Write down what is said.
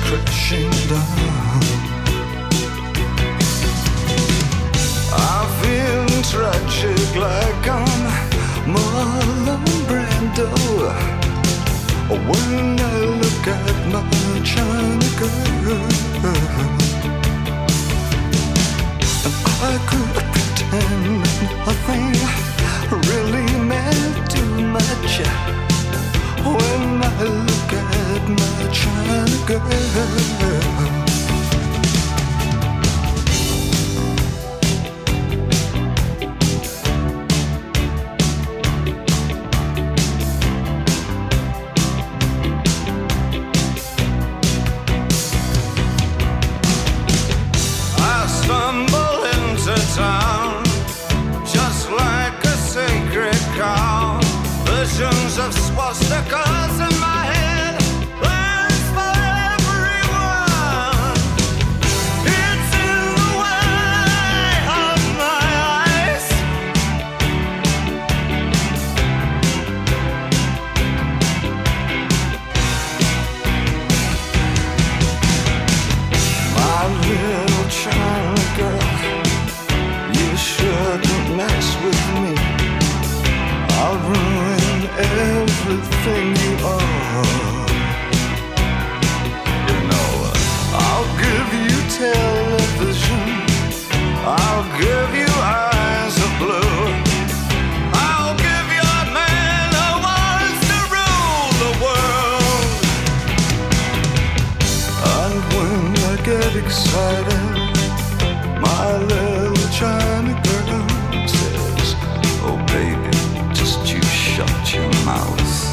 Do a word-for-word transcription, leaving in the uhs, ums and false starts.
crashing down. I feel tragic like I'm Marlon Brando when I look at my China girl. And I could pretend nothing really meant too much when I look at my China girl. Visions of swastikas in my head, plans for everyone. It's in the way of my eyes. My little China girl, you shouldn't mess with me. I'll ruin everything you are. You know, I'll give you television, I'll give you eyes of blue, I'll give you a man who wants to rule the world. And when I get excited, my little China girl says, oh baby, shut your mouth.